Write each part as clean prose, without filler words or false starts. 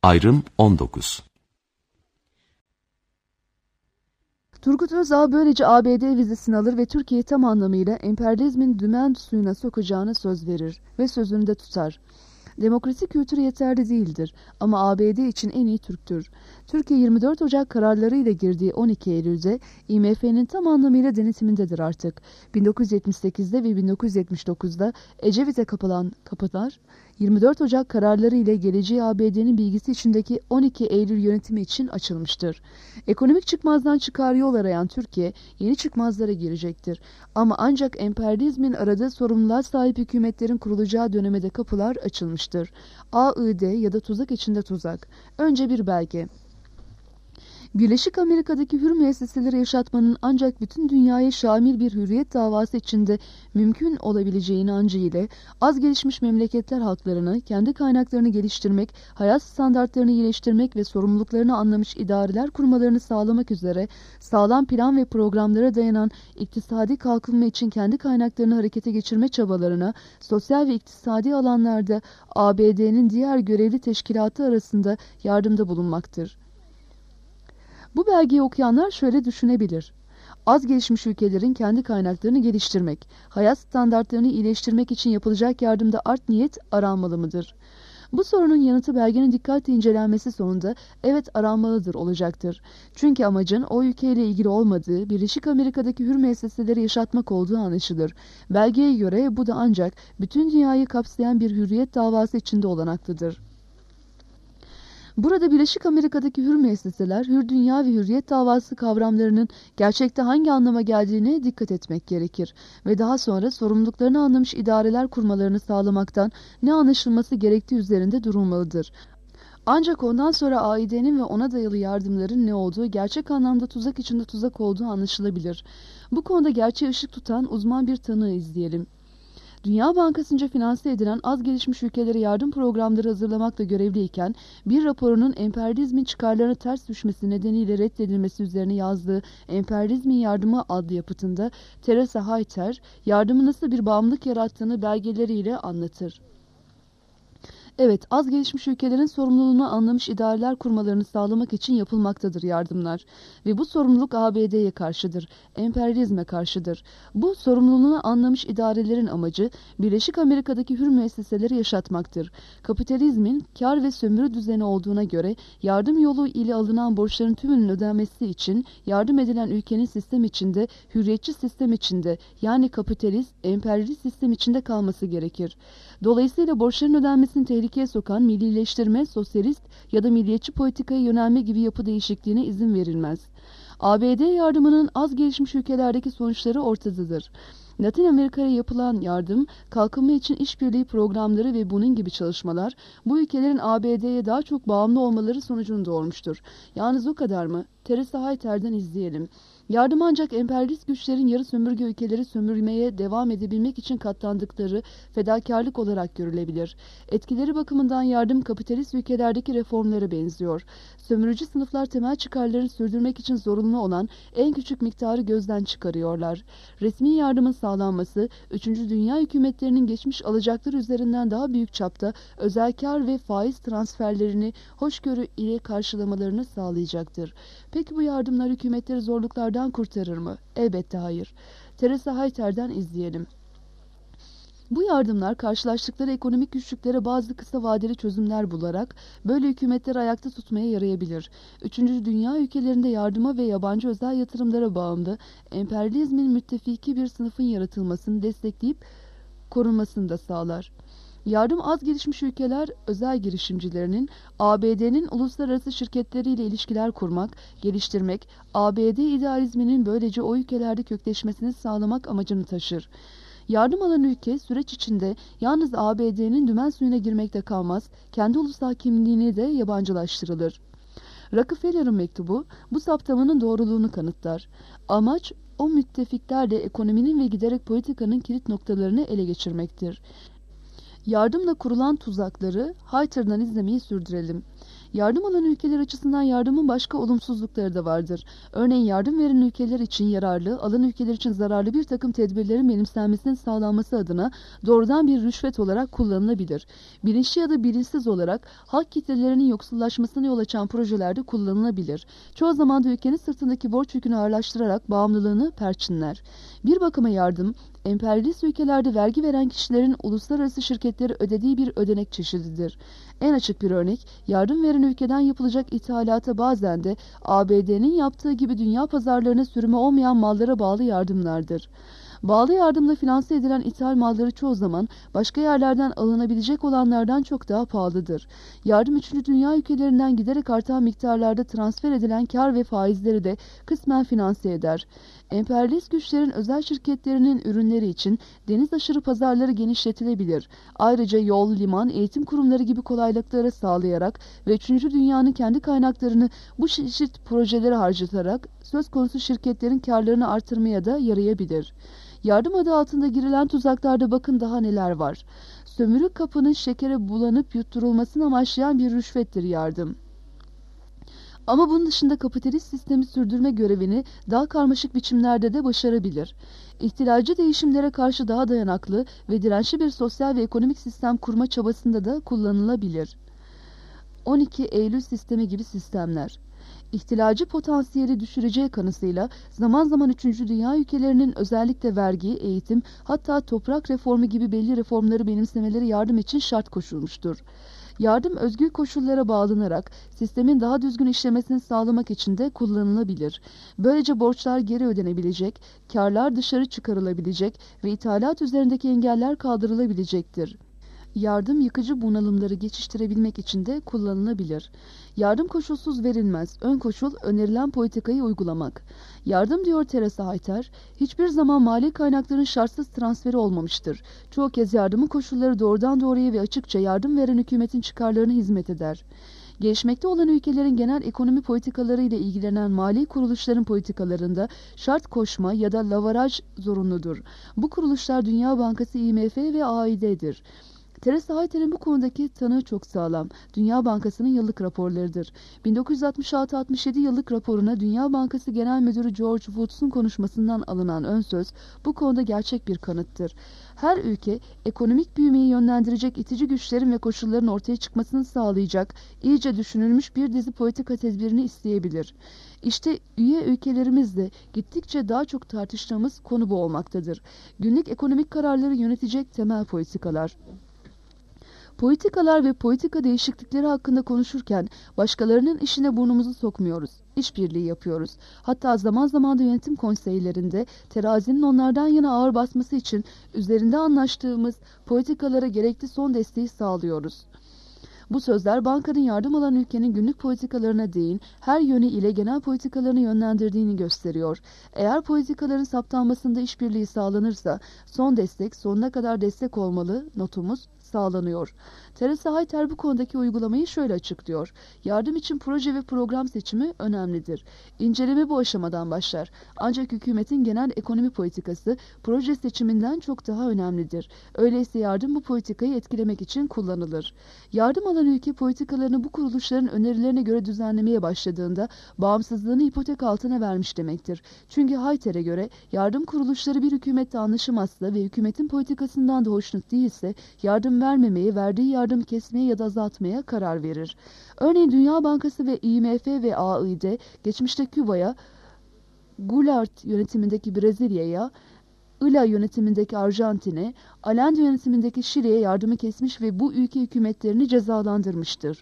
Ayrım 19. Turgut Özal böylece ABD vizesini alır ve Türkiye'yi tam anlamıyla emperyalizmin dümen suyuna sokacağına söz verir ve sözünü de tutar. Demokrasi kültürü yeterli değildir ama ABD için en iyi Türktür. Türkiye 24 Ocak kararlarıyla girdiği 12 Eylül'de IMF'nin tam anlamıyla denetimindedir artık. 1978'de ve 1979'da Ecevit'e kapanan kapılar 24 Ocak kararları ile geleceği ABD'nin bilgisi içindeki 12 Eylül yönetimi için açılmıştır. Ekonomik çıkmazdan çıkar yol arayan Türkiye yeni çıkmazlara girecektir. Ama ancak emperyalizmin aradığı sorumluluğa sahip hükümetlerin kurulacağı dönemede kapılar açılmıştır. AID ya da tuzak içinde tuzak. Önce bir belge. Birleşik Amerika'daki hür müesseseleri yaşatmanın ancak bütün dünyaya şamil bir hürriyet davası içinde mümkün olabileceği inancı ile az gelişmiş memleketler halklarını, kendi kaynaklarını geliştirmek, hayat standartlarını iyileştirmek ve sorumluluklarını anlamış idareler kurmalarını sağlamak üzere sağlam plan ve programlara dayanan iktisadi kalkınma için kendi kaynaklarını harekete geçirme çabalarına, sosyal ve iktisadi alanlarda ABD'nin diğer görevli teşkilatı arasında yardımda bulunmaktır. Bu belgeyi okuyanlar şöyle düşünebilir. Az gelişmiş ülkelerin kendi kaynaklarını geliştirmek, hayat standartlarını iyileştirmek için yapılacak yardımda art niyet aranmalı mıdır? Bu sorunun yanıtı belgenin dikkatle incelenmesi sonunda evet aranmalıdır olacaktır. Çünkü amacın o ülkeyle ilgili olmadığı, Birleşik Amerika'daki hür müesseseleri yaşatmak olduğu anlaşılır. Belgeye göre bu da ancak bütün dünyayı kapsayan bir hürriyet davası içinde olanaklıdır. Burada Birleşik Amerika'daki hür müesseseler, hür dünya ve hürriyet davası kavramlarının gerçekte hangi anlama geldiğine dikkat etmek gerekir ve daha sonra sorumluluklarını anlamış idareler kurmalarını sağlamaktan ne anlaşılması gerektiği üzerinde durulmalıdır. Ancak ondan sonra AİD'nin ve ona dayalı yardımların ne olduğu, gerçek anlamda tuzak içinde tuzak olduğu anlaşılabilir. Bu konuda gerçeğe ışık tutan uzman bir tanığı izleyelim. Dünya Bankası'nca finanse edilen az gelişmiş ülkelere yardım programları hazırlamakla görevliyken bir raporunun emperyalizmin çıkarlarına ters düşmesi nedeniyle reddedilmesi üzerine yazdığı Emperyalizmin Yardımı adlı yapıtında Teresa Hayter, yardımı nasıl bir bağımlılık yarattığını belgeleriyle anlatır. Evet, az gelişmiş ülkelerin sorumluluğunu anlamış idareler kurmalarını sağlamak için yapılmaktadır yardımlar. Ve bu sorumluluk ABD'ye karşıdır, emperyalizme karşıdır. Bu sorumluluğunu anlamış idarelerin amacı, Birleşik Amerika'daki hür müesseseleri yaşatmaktır. Kapitalizmin kar ve sömürü düzeni olduğuna göre, yardım yolu ile alınan borçların tümünün ödenmesi için, yardım edilen ülkenin sistem içinde, hürriyetçi sistem içinde, yani kapitalist, emperyalist sistem içinde kalması gerekir. Dolayısıyla borçların ödenmesini tehlikeye sokan millileştirme, sosyalist ya da milliyetçi politikaya yönelme gibi yapı değişikliğine izin verilmez. ABD yardımının az gelişmiş ülkelerdeki sonuçları ortadadır. Latin Amerika'ya yapılan yardım, kalkınma için işbirliği programları ve bunun gibi çalışmalar, bu ülkelerin ABD'ye daha çok bağımlı olmaları sonucunu doğurmuştur. Yalnız o kadar mı? Teresa Hayter'den izleyelim. Yardım ancak emperyalist güçlerin yarı sömürge ülkeleri sömürmeye devam edebilmek için katlandıkları fedakarlık olarak görülebilir. Etkileri bakımından yardım kapitalist ülkelerdeki reformlara benziyor. Sömürücü sınıflar temel çıkarlarını sürdürmek için zorunlu olan en küçük miktarı gözden çıkarıyorlar. Resmi yardımın sağlanması, 3. Dünya hükümetlerinin geçmiş alacakları üzerinden daha büyük çapta özel kar ve faiz transferlerini hoşgörü ile karşılamalarını sağlayacaktır. Peki bu yardımlar hükümetleri zorluklardan kurtarır mı? Elbette hayır. Teresa Hayter'den izleyelim. Bu yardımlar karşılaştıkları ekonomik güçlüklere bazı kısa vadeli çözümler bularak böyle hükümetleri ayakta tutmaya yarayabilir. 3. Dünya ülkelerinde yardıma ve yabancı özel yatırımlara bağımlı emperyalizmin müttefiki bir sınıfın yaratılmasını destekleyip korunmasını da sağlar. Yardım az gelişmiş ülkeler özel girişimcilerinin ABD'nin uluslararası şirketleriyle ilişkiler kurmak, geliştirmek, ABD idealizminin böylece o ülkelerde kökleşmesini sağlamak amacını taşır. Yardım alan ülke süreç içinde yalnız ABD'nin dümen suyuna girmekte kalmaz, kendi ulusal kimliğini de yabancılaştırılır. Rockefeller'ın mektubu bu saptamanın doğruluğunu kanıtlar. Amaç o müttefiklerle ekonominin ve giderek politikanın kilit noktalarını ele geçirmektir. Yardımla kurulan tuzakları Hayter'dan izlemeyi sürdürelim. Yardım alan ülkeler açısından yardımın başka olumsuzlukları da vardır. Örneğin yardım veren ülkeler için yararlı, alan ülkeler için zararlı bir takım tedbirlerin benimsenmesinin sağlanması adına doğrudan bir rüşvet olarak kullanılabilir. Bilinçli ya da bilinçsiz olarak halk kitlelerinin yoksullaşmasına yol açan projelerde kullanılabilir. Çoğu zaman da ülkenin sırtındaki borç yükünü ağırlaştırarak bağımlılığını perçinler. Bir bakıma yardım, emperyalist ülkelerde vergi veren kişilerin uluslararası şirketleri ödediği bir ödenek çeşididir. En açık bir örnek, yardım veren ülkeden yapılacak ithalata bazen de ABD'nin yaptığı gibi dünya pazarlarına sürümü olmayan mallara bağlı yardımlardır. Bağlı yardımla finanse edilen ithal malları çoğu zaman başka yerlerden alınabilecek olanlardan çok daha pahalıdır. Yardım 3. dünya ülkelerinden giderek artan miktarlarda transfer edilen kar ve faizleri de kısmen finanse eder. Emperyalist güçlerin özel şirketlerinin ürünleri için deniz aşırı pazarları genişletilebilir. Ayrıca yol, liman, eğitim kurumları gibi kolaylıkları sağlayarak ve 3. dünyanın kendi kaynaklarını bu çeşit projelere harcatarak söz konusu şirketlerin karlarını artırmaya da yarayabilir. Yardım adı altında girilen tuzaklarda bakın daha neler var. Sömürü kapının şekere bulanıp yutturulmasını amaçlayan bir rüşvettir yardım. Ama bunun dışında kapitalist sistemi sürdürme görevini daha karmaşık biçimlerde de başarabilir. İhtilalci değişimlere karşı daha dayanıklı ve dirençli bir sosyal ve ekonomik sistem kurma çabasında da kullanılabilir. 12 Eylül sistemi gibi sistemler. İhtilalci potansiyeli düşüreceği kanısıyla zaman zaman 3. dünya ülkelerinin özellikle vergi, eğitim, hatta toprak reformu gibi belli reformları benimsemeleri yardım için şart koşulmuştur. Yardım özgür koşullara bağlanarak sistemin daha düzgün işlemesini sağlamak için de kullanılabilir. Böylece borçlar geri ödenebilecek, karlar dışarı çıkarılabilecek ve ithalat üzerindeki engeller kaldırılabilecektir. Yardım yıkıcı bunalımları geçiştirebilmek için de kullanılabilir. Yardım koşulsuz verilmez. Ön koşul önerilen politikayı uygulamak. Yardım diyor Teresa Hayter, hiçbir zaman mali kaynakların şartsız transferi olmamıştır. Çoğu kez yardımın koşulları doğrudan doğruya ve açıkça yardım veren hükümetin çıkarlarına hizmet eder. Gelişmekte olan ülkelerin genel ekonomi politikaları ile ilgilenen mali kuruluşların politikalarında şart koşma ya da lavaraj zorunludur. Bu kuruluşlar Dünya Bankası, IMF ve AİD'dir. Teresa Hayter'in bu konudaki tanığı çok sağlam. Dünya Bankası'nın yıllık raporlarıdır. 1966-67 yıllık raporuna Dünya Bankası Genel Müdürü George Woods'un konuşmasından alınan ön söz bu konuda gerçek bir kanıttır. Her ülke ekonomik büyümeyi yönlendirecek itici güçlerin ve koşulların ortaya çıkmasını sağlayacak iyice düşünülmüş bir dizi politika tedbirini isteyebilir. İşte üye ülkelerimizde gittikçe daha çok tartıştığımız konu bu olmaktadır. Günlük ekonomik kararları yönetecek temel politikalar. Politikalar ve politika değişiklikleri hakkında konuşurken başkalarının işine burnumuzu sokmuyoruz. İşbirliği yapıyoruz. Hatta zaman zaman da yönetim konseylerinde terazinin onlardan yana ağır basması için üzerinde anlaştığımız politikalara gerekli son desteği sağlıyoruz. Bu sözler bankanın yardım alan ülkenin günlük politikalarına değin, her yönü ile genel politikalarını yönlendirdiğini gösteriyor. Eğer politikaların saptanmasında işbirliği sağlanırsa son destek sonuna kadar destek olmalı notumuz sağlanıyor. Teresa Hayter bu konudaki uygulamayı şöyle açıklıyor. Yardım için proje ve program seçimi önemlidir. İnceleme bu aşamadan başlar. Ancak hükümetin genel ekonomi politikası proje seçiminden çok daha önemlidir. Öyleyse yardım bu politikayı etkilemek için kullanılır. Yardım alan ülke politikalarını bu kuruluşların önerilerine göre düzenlemeye başladığında bağımsızlığını ipotek altına vermiş demektir. Çünkü Hayter'e göre yardım kuruluşları bir hükümette anlaşamazsa ve hükümetin politikasından da hoşnut değilse yardım vermemeye, verdiği yardımı kesmeye ya da azaltmaya karar verir. Örneğin Dünya Bankası ve IMF ve AİD geçmişte Küba'ya, Goulart yönetimindeki Brezilya'ya, ILA yönetimindeki Arjantin'e, Allende yönetimindeki Şili'ye yardımı kesmiş ve bu ülke hükümetlerini cezalandırmıştır.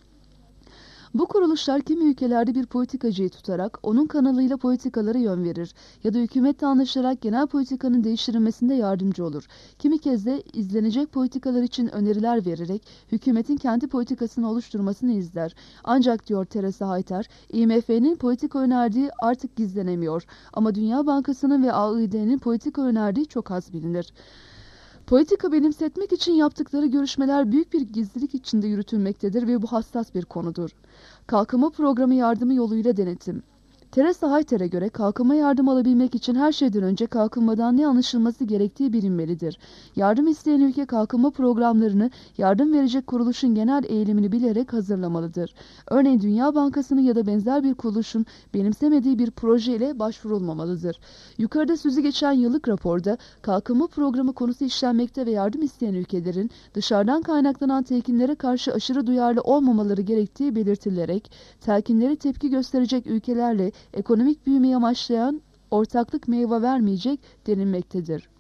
Bu kuruluşlar kimi ülkelerde bir politikacıyı tutarak onun kanalıyla politikalara yön verir ya da hükümetle anlaşarak genel politikanın değiştirilmesinde yardımcı olur. Kimi kez de izlenecek politikalar için öneriler vererek hükümetin kendi politikasını oluşturmasını izler. Ancak diyor Teresa Hayter, IMF'nin politika önerdiği artık gizlenemiyor ama Dünya Bankası'nın ve AİD'nin politika önerdiği çok az bilinir. Politika benimsetmek için yaptıkları görüşmeler büyük bir gizlilik içinde yürütülmektedir ve bu hassas bir konudur. Kalkınma programı yardımı yoluyla denetim. Teresa Hayter'e göre kalkınma yardım alabilmek için her şeyden önce kalkınmadan ne anlaşılması gerektiği bilinmelidir. Yardım isteyen ülke kalkınma programlarını yardım verecek kuruluşun genel eğilimini bilerek hazırlamalıdır. Örneğin Dünya Bankası'nın ya da benzer bir kuruluşun benimsemediği bir proje ile başvurulmamalıdır. Yukarıda sözü geçen yıllık raporda kalkınma programı konusu işlenmekte ve yardım isteyen ülkelerin dışarıdan kaynaklanan telkinlere karşı aşırı duyarlı olmamaları gerektiği belirtilerek telkinlere tepki gösterecek ülkelerle ekonomik büyümeyi amaçlayan ortaklık meyve vermeyecek denilmektedir.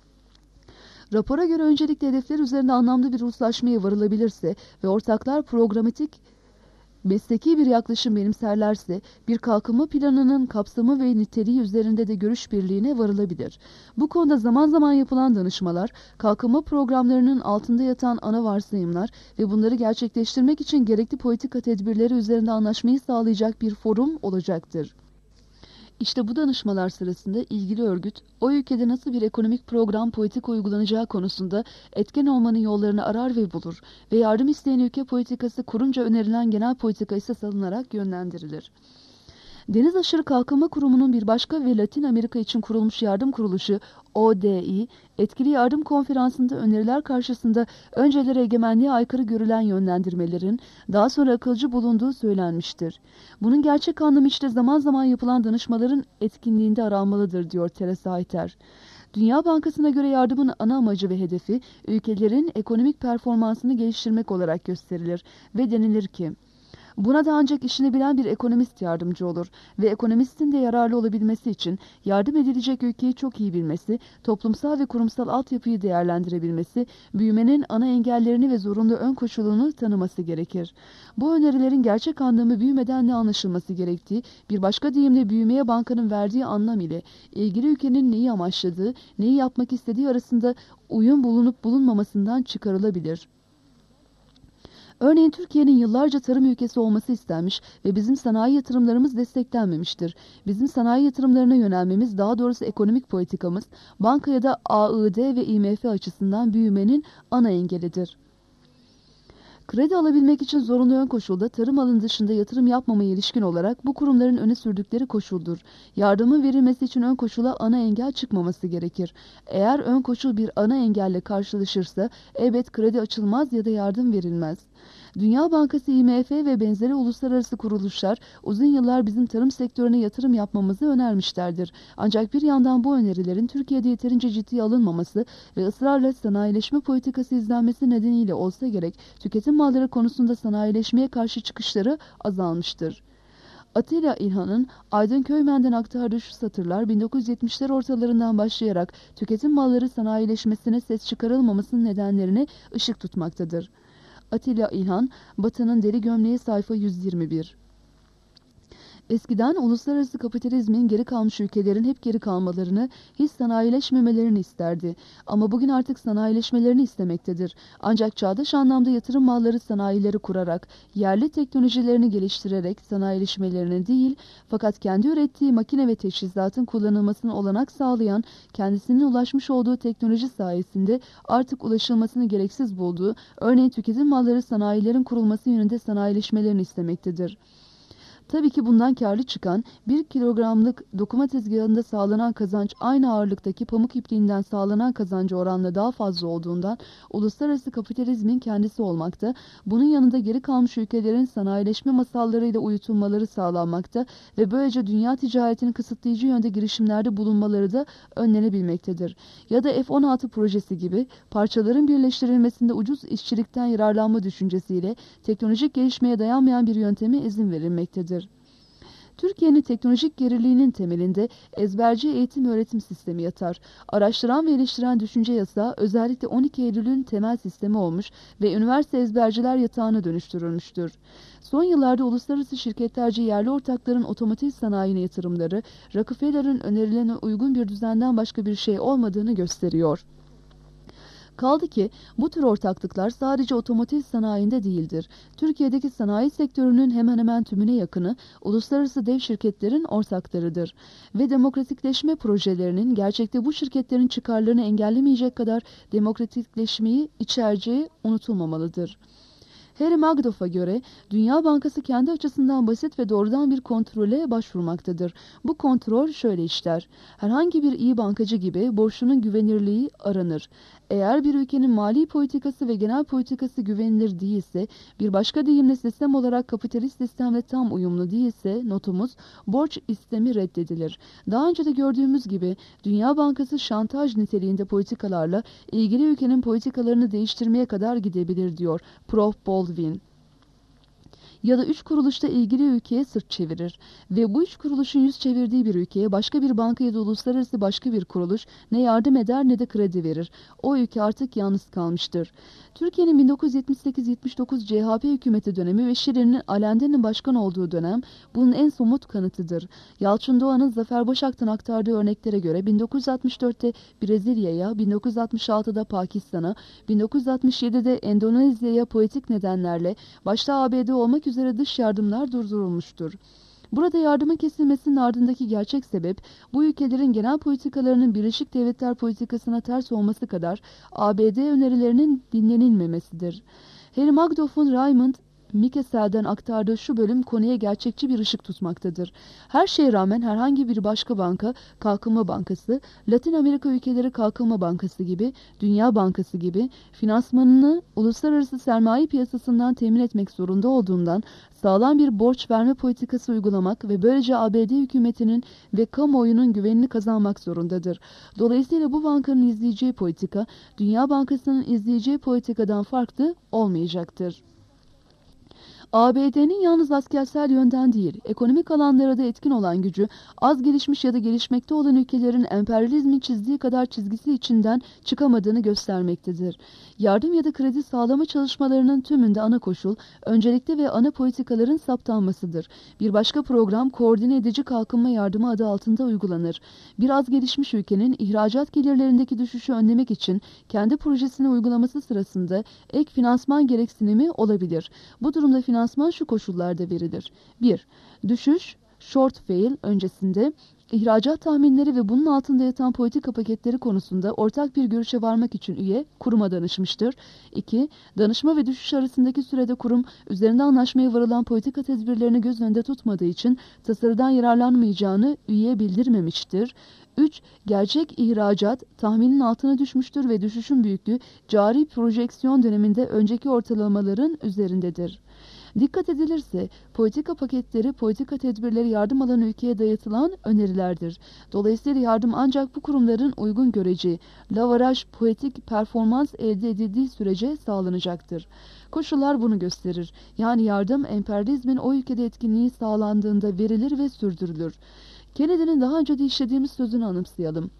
Rapora göre öncelikle hedefler üzerinde anlamlı bir uzlaşmaya varılabilirse ve ortaklar programatik mesleki bir yaklaşım benimserlerse bir kalkınma planının kapsamı ve niteliği üzerinde de görüş birliğine varılabilir. Bu konuda zaman zaman yapılan danışmalar, kalkınma programlarının altında yatan ana varsayımlar ve bunları gerçekleştirmek için gerekli politika tedbirleri üzerinde anlaşmayı sağlayacak bir forum olacaktır. İşte bu danışmalar sırasında ilgili örgüt, o ülkede nasıl bir ekonomik program politika uygulanacağı konusunda etken olmanın yollarını arar ve bulur ve yardım isteyen ülke politikası kurunca önerilen genel politika ise salınarak yönlendirilir. Deniz Aşırı Kalkınma Kurumu'nun bir başka ve Latin Amerika için kurulmuş yardım kuruluşu ODI, etkili yardım konferansında öneriler karşısında önceleri egemenliğe aykırı görülen yönlendirmelerin daha sonra akılcı bulunduğu söylenmiştir. Bunun gerçek anlamı işte zaman zaman yapılan danışmaların etkinliğinde aranmalıdır, diyor Teresa Hayter. Dünya Bankası'na göre yardımın ana amacı ve hedefi ülkelerin ekonomik performansını geliştirmek olarak gösterilir ve denilir ki, buna da ancak işini bilen bir ekonomist yardımcı olur ve ekonomistin de yararlı olabilmesi için yardım edilecek ülkeyi çok iyi bilmesi, toplumsal ve kurumsal altyapıyı değerlendirebilmesi, büyümenin ana engellerini ve zorunlu ön koşulunu tanıması gerekir. Bu önerilerin gerçek anlamı büyümeden ne anlaşılması gerektiği, bir başka deyimle büyümeye bankanın verdiği anlam ile ilgili ülkenin neyi amaçladığı, neyi yapmak istediği arasında uyum bulunup bulunmamasından çıkarılabilir. Örneğin Türkiye'nin yıllarca tarım ülkesi olması istenmiş ve bizim sanayi yatırımlarımız desteklenmemiştir. Bizim sanayi yatırımlarına yönelmemiz, daha doğrusu ekonomik politikamız, banka ya da AID ve IMF açısından büyümenin ana engelidir. Kredi alabilmek için zorunlu ön koşulda tarım alanı dışında yatırım yapmamaya ilişkin olarak bu kurumların öne sürdükleri koşuldur. Yardımın verilmesi için ön koşula ana engel çıkmaması gerekir. Eğer ön koşul bir ana engelle karşılaşırsa elbet kredi açılmaz ya da yardım verilmez. Dünya Bankası, IMF ve benzeri uluslararası kuruluşlar uzun yıllar bizim tarım sektörüne yatırım yapmamızı önermişlerdir. Ancak bir yandan bu önerilerin Türkiye'de yeterince ciddiye alınmaması ve ısrarla sanayileşme politikası izlenmesi nedeniyle olsa gerek tüketim malları konusunda sanayileşmeye karşı çıkışları azalmıştır. Atilla İlhan'ın Aydın Köymen'den aktardığı şu satırlar 1970'ler ortalarından başlayarak tüketim malları sanayileşmesine ses çıkarılmamasının nedenlerine ışık tutmaktadır. Atilla İlhan, Batı'nın Deri Gömleği, sayfa 121. Eskiden uluslararası kapitalizmin geri kalmış ülkelerin hep geri kalmalarını, hiç sanayileşmemelerini isterdi. Ama bugün artık sanayileşmelerini istemektedir. Ancak çağdaş anlamda yatırım malları sanayileri kurarak, yerli teknolojilerini geliştirerek sanayileşmelerini değil, fakat kendi ürettiği makine ve teçhizatın kullanılmasına olanak sağlayan, kendisinin ulaşmış olduğu teknoloji sayesinde artık ulaşılmasını gereksiz bulduğu, örneğin tüketim malları sanayilerin kurulması yönünde sanayileşmelerini istemektedir. Tabii ki bundan karlı çıkan 1 kilogramlık dokuma tezgahında sağlanan kazanç aynı ağırlıktaki pamuk ipliğinden sağlanan kazancı oranla daha fazla olduğundan uluslararası kapitalizmin kendisi olmakta, bunun yanında geri kalmış ülkelerin sanayileşme masallarıyla uyutulmaları sağlanmakta ve böylece dünya ticaretini kısıtlayıcı yönde girişimlerde bulunmaları da önlenebilmektedir. Ya da F-16 projesi gibi parçaların birleştirilmesinde ucuz işçilikten yararlanma düşüncesiyle teknolojik gelişmeye dayanmayan bir yönteme izin verilmektedir. Türkiye'nin teknolojik geriliğinin temelinde ezberci eğitim öğretim sistemi yatar. Araştıran ve eleştiren düşünce yasağı özellikle 12 Eylül'ün temel sistemi olmuş ve üniversite ezberciler yatağına dönüştürülmüştür. Son yıllarda uluslararası şirketlerce yerli ortakların otomotiv sanayine yatırımları, Rockefeller'ın önerilerine uygun bir düzenden başka bir şey olmadığını gösteriyor. Kaldı ki bu tür ortaklıklar sadece otomotiv sanayinde değildir. Türkiye'deki sanayi sektörünün hemen hemen tümüne yakını uluslararası dev şirketlerin ortaklarıdır. Ve demokratikleşme projelerinin gerçekte bu şirketlerin çıkarlarını engellemeyecek kadar demokratikleşmeyi içereceği unutulmamalıdır. Harry Magdoff'a göre Dünya Bankası kendi açısından basit ve doğrudan bir kontrole başvurmaktadır. Bu kontrol şöyle işler. Herhangi bir iyi bankacı gibi borçlunun güvenirliği aranır. Eğer bir ülkenin mali politikası ve genel politikası güvenilir değilse, bir başka deyimle sistem olarak kapitalist sistemle tam uyumlu değilse, notumuz, borç istemi reddedilir. Daha önce de gördüğümüz gibi Dünya Bankası şantaj niteliğinde politikalarla ilgili ülkenin politikalarını değiştirmeye kadar gidebilir diyor Prof. Baldwin. Ya da 3 kuruluşta ilgili ülkeye sırt çevirir ve bu 3 kuruluşun yüz çevirdiği bir ülkeye başka bir banka ya da uluslararası başka bir kuruluş ne yardım eder ne de kredi verir. O ülke artık yalnız kalmıştır. Türkiye'nin 1978-79 CHP hükümeti dönemi ve Şirin'in Allendes'in başkan olduğu dönem bunun en somut kanıtıdır. Yalçın Doğan'ın Zafer Başak'tan aktardığı örneklere göre 1964'te Brezilya'ya, 1966'da Pakistan'a, 1967'de Endonezya'ya politik nedenlerle başta ABD olmak üzere dış yardımlar durdurulmuştur. Burada yardımın kesilmesinin ardındaki gerçek sebep bu ülkelerin genel politikalarının Birleşik Devletler politikasına ters olması kadar ABD önerilerinin dinlenilmemesidir. Harry Magdoff'un Raymond Mikesel'den aktardığı şu bölüm konuya gerçekçi bir ışık tutmaktadır. Her şeye rağmen herhangi bir başka banka, Kalkınma Bankası, Latin Amerika ülkeleri Kalkınma Bankası gibi, Dünya Bankası gibi finansmanını uluslararası sermaye piyasasından temin etmek zorunda olduğundan sağlam bir borç verme politikası uygulamak ve böylece ABD hükümetinin ve kamuoyunun güvenini kazanmak zorundadır. Dolayısıyla bu bankanın izleyeceği politika, Dünya Bankası'nın izleyeceği politikadan farklı olmayacaktır. ABD'nin yalnız askersel yönden değil, ekonomik alanlara da etkin olan gücü, az gelişmiş ya da gelişmekte olan ülkelerin emperyalizmin çizdiği kadar çizgisi içinden çıkamadığını göstermektedir. Yardım ya da kredi sağlama çalışmalarının tümünde ana koşul, öncelikli ve ana politikaların saptanmasıdır. Bir başka program, koordine edici kalkınma yardımı adı altında uygulanır. Biraz gelişmiş ülkenin ihracat gelirlerindeki düşüşü önlemek için kendi projesini uygulaması sırasında ek finansman gereksinimi olabilir. Bu durumda finansman şu koşullarda verilir. 1. Düşüş, shortfall öncesinde ihracat tahminleri ve bunun altında yatan politika paketleri konusunda ortak bir görüşe varmak için üye kuruma danışmıştır. 2. Danışma ve düşüş arasındaki sürede kurum üzerinde anlaşmaya varılan politika tedbirlerini göz önünde tutmadığı için tasarıdan yararlanmayacağını üyeye bildirmemiştir. 3. Gerçek ihracat tahminin altına düşmüştür ve düşüşün büyüklüğü cari projeksiyon döneminde önceki ortalamaların üzerindedir. Dikkat edilirse politika paketleri, politika tedbirleri yardım alan ülkeye dayatılan önerilerdir. Dolayısıyla yardım ancak bu kurumların uygun göreceği, lavaraj politik performans elde edildiği sürece sağlanacaktır. Koşullar bunu gösterir. Yani yardım emperyalizmin o ülkede etkinliği sağlandığında verilir ve sürdürülür. Kennedy'nin daha önce de işlediğimiz sözünü anımsayalım.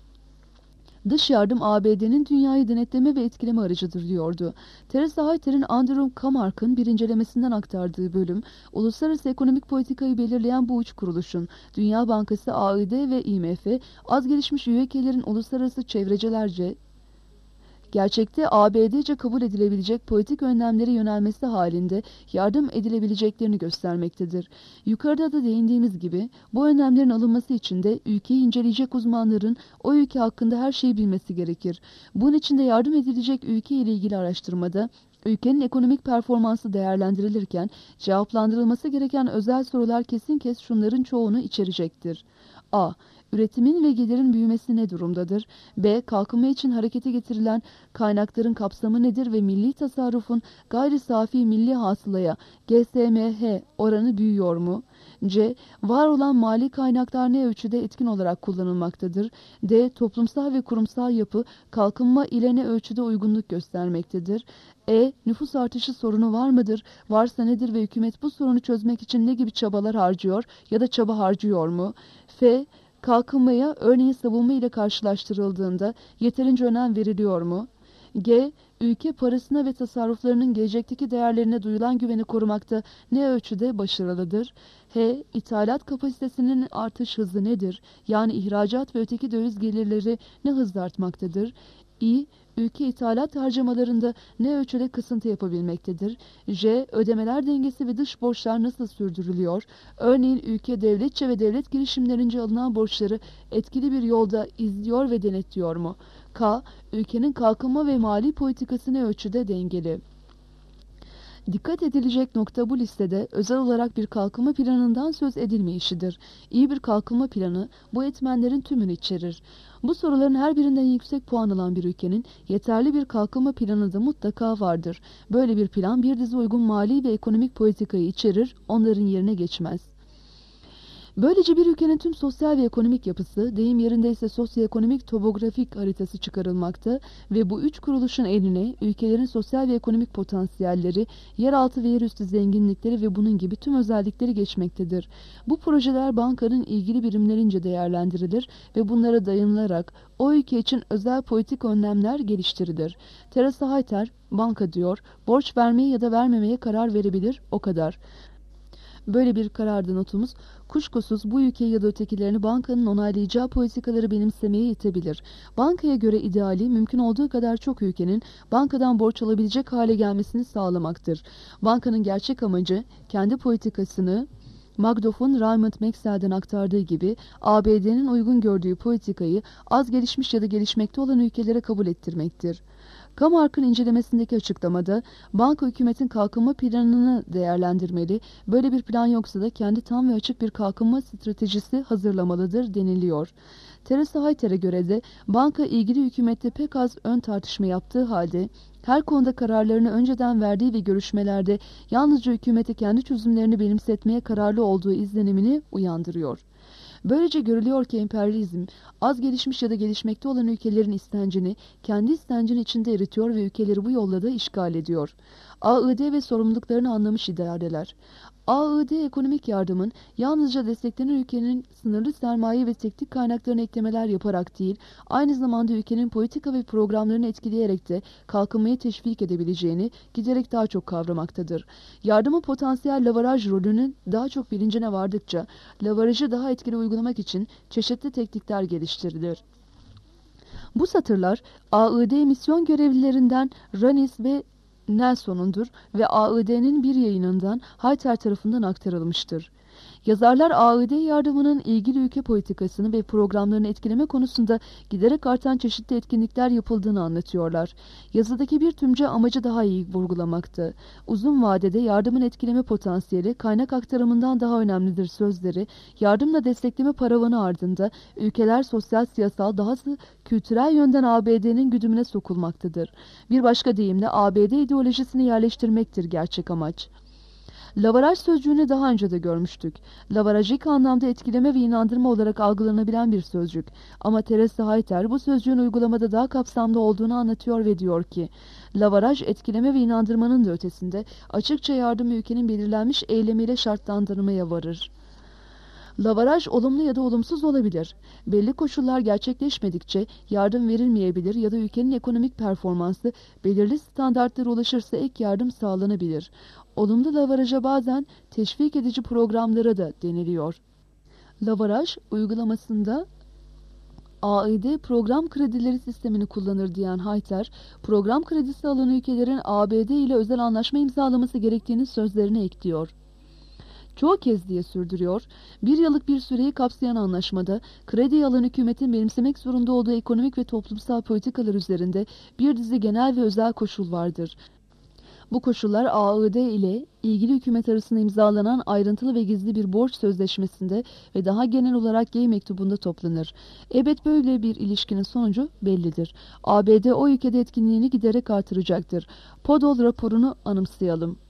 Dış yardım ABD'nin dünyayı denetleme ve etkileme aracıdır diyordu. Theresa Hayter'in Andrew Kamark'ın bir incelemesinden aktardığı bölüm, uluslararası ekonomik politikayı belirleyen bu üç kuruluşun, Dünya Bankası, AİD ve IMF, az gelişmiş üye ülkelerin uluslararası çevrecilerce, gerçekte ABD'ce kabul edilebilecek politik önlemlere yönelmesi halinde yardım edilebileceklerini göstermektedir. Yukarıda da değindiğimiz gibi bu önlemlerin alınması için de ülkeyi inceleyecek uzmanların o ülke hakkında her şeyi bilmesi gerekir. Bunun için de yardım edilecek ülke ile ilgili araştırmada ülkenin ekonomik performansı değerlendirilirken cevaplandırılması gereken özel sorular kesin kes şunların çoğunu içerecektir. A. Üretimin ve gelirin büyümesi ne durumdadır? B. Kalkınma için harekete getirilen kaynakların kapsamı nedir ve milli tasarrufun gayri safi milli hasılaya GSMH oranı büyüyor mu? C. Var olan mali kaynaklar ne ölçüde etkin olarak kullanılmaktadır? D. Toplumsal ve kurumsal yapı kalkınma ile ne ölçüde uygunluk göstermektedir? E. Nüfus artışı sorunu var mıdır? Varsa nedir ve hükümet bu sorunu çözmek için ne gibi çabalar harcıyor ya da çaba harcıyor mu? F. Kalkınmaya örneğin savunma ile karşılaştırıldığında yeterince önem veriliyor mu? G. Ülke parasına ve tasarruflarının gelecekteki değerlerine duyulan güveni korumakta ne ölçüde başarılıdır? H. İthalat kapasitesinin artış hızı nedir? Yani ihracat ve öteki döviz gelirleri ne hızla artmaktadır? İ. Ülke ithalat harcamalarında ne ölçüde kısıntı yapabilmektedir? J. Ödemeler dengesi ve dış borçlar nasıl sürdürülüyor? Örneğin ülke devletçe ve devlet girişimlerince alınan borçları etkili bir yolda izliyor ve denetliyor mu? K. Ülkenin kalkınma ve mali politikası ne ölçüde dengeli? Dikkat edilecek nokta bu listede özel olarak bir kalkınma planından söz edilmeyişidir. İyi bir kalkınma planı bu etmenlerin tümünü içerir. Bu soruların her birinden yüksek puan alan bir ülkenin yeterli bir kalkınma planı da mutlaka vardır. Böyle bir plan bir dizi uygun mali ve ekonomik politikayı içerir, onların yerine geçmez. Böylece bir ülkenin tüm sosyal ve ekonomik yapısı, deyim yerindeyse sosyoekonomik topografik haritası çıkarılmakta ve bu üç kuruluşun eline ülkelerin sosyal ve ekonomik potansiyelleri, yeraltı ve yerüstü zenginlikleri ve bunun gibi tüm özellikleri geçmektedir. Bu projeler bankanın ilgili birimlerince değerlendirilir ve bunlara dayanılarak o ülke için özel politik önlemler geliştirilir. Teresa Hayter, banka diyor, borç vermeye ya da vermemeye karar verebilir, o kadar. Böyle bir kararda notumuz, kuşkusuz bu ülkeyi ya da ötekilerini bankanın onaylayacağı politikaları benimsemeye itebilir. Bankaya göre ideali, mümkün olduğu kadar çok ülkenin bankadan borç alabilecek hale gelmesini sağlamaktır. Bankanın gerçek amacı, kendi politikasını, Magdoff'un Raymond Maxwell'den aktardığı gibi ABD'nin uygun gördüğü politikayı az gelişmiş ya da gelişmekte olan ülkelere kabul ettirmektir. Kamark'ın incelemesindeki açıklamada banka hükümetin kalkınma planını değerlendirmeli, böyle bir plan yoksa da kendi tam ve açık bir kalkınma stratejisi hazırlamalıdır deniliyor. Teresa Hayter'e göre de banka ilgili hükümette pek az ön tartışma yaptığı halde her konuda kararlarını önceden verdiği ve görüşmelerde yalnızca hükümete kendi çözümlerini benimsetmeye kararlı olduğu izlenimini uyandırıyor. Böylece görülüyor ki emperyalizm, az gelişmiş ya da gelişmekte olan ülkelerin istencini kendi istencinin içinde eritiyor ve ülkeleri bu yolla da işgal ediyor. AID ve sorumluluklarını anlamış idareler. AID ekonomik yardımın yalnızca desteklenen ülkenin sınırlı sermaye ve teknik kaynaklarına eklemeler yaparak değil, aynı zamanda ülkenin politika ve programlarını etkileyerek de kalkınmayı teşvik edebileceğini giderek daha çok kavramaktadır. Yardımın potansiyel lavaraj rolünün daha çok bilincine vardıkça, lavarajı daha etkili uygulamak için çeşitli teknikler geliştirilir. Bu satırlar AID misyon görevlilerinden Ranis ve Nelson'undur ve AID'nin bir yayınından Hayter tarafından aktarılmıştır. Yazarlar AID yardımının ilgili ülke politikasını ve programlarını etkileme konusunda giderek artan çeşitli etkinlikler yapıldığını anlatıyorlar. Yazıdaki bir tümce amacı daha iyi vurgulamakta. Uzun vadede yardımın etkileme potansiyeli kaynak aktarımından daha önemlidir sözleri, yardımla destekleme paravanı ardında ülkeler sosyal, siyasal, dahası kültürel yönden ABD'nin güdümüne sokulmaktadır. Bir başka deyimle ABD ideolojisini yerleştirmektir gerçek amaç. Lavaraj sözcüğünü daha önce de görmüştük. Lavaraj ilk anlamda etkileme ve inandırma olarak algılanabilen bir sözcük. Ama Teresa Hayter bu sözcüğün uygulamada daha kapsamlı olduğunu anlatıyor ve diyor ki, lavaraj etkileme ve inandırmanın da ötesinde açıkça yardım ülkenin belirlenmiş eylemiyle şartlandırmaya varır. Lavaraj olumlu ya da olumsuz olabilir. Belli koşullar gerçekleşmedikçe yardım verilmeyebilir ya da ülkenin ekonomik performansı belirli standartlara ulaşırsa ek yardım sağlanabilir. Olumlu lavaraja bazen teşvik edici programlara da deniliyor. Lavaraj uygulamasında AID program kredileri sistemini kullanır diyen Hayter, program kredisi alan ülkelerin ABD ile özel anlaşma imzalaması gerektiğini sözlerine ekliyor. Çoğu kez diye sürdürüyor, bir yıllık bir süreyi kapsayan anlaşmada kredi alan hükümetin benimsemek zorunda olduğu ekonomik ve toplumsal politikalar üzerinde bir dizi genel ve özel koşul vardır. Bu koşullar AID ile ilgili hükümet arasında imzalanan ayrıntılı ve gizli bir borç sözleşmesinde ve daha genel olarak Gay mektubunda toplanır. Elbet böyle bir ilişkinin sonucu bellidir. ABD o ülkede etkinliğini giderek artıracaktır. Podol raporunu anımsayalım.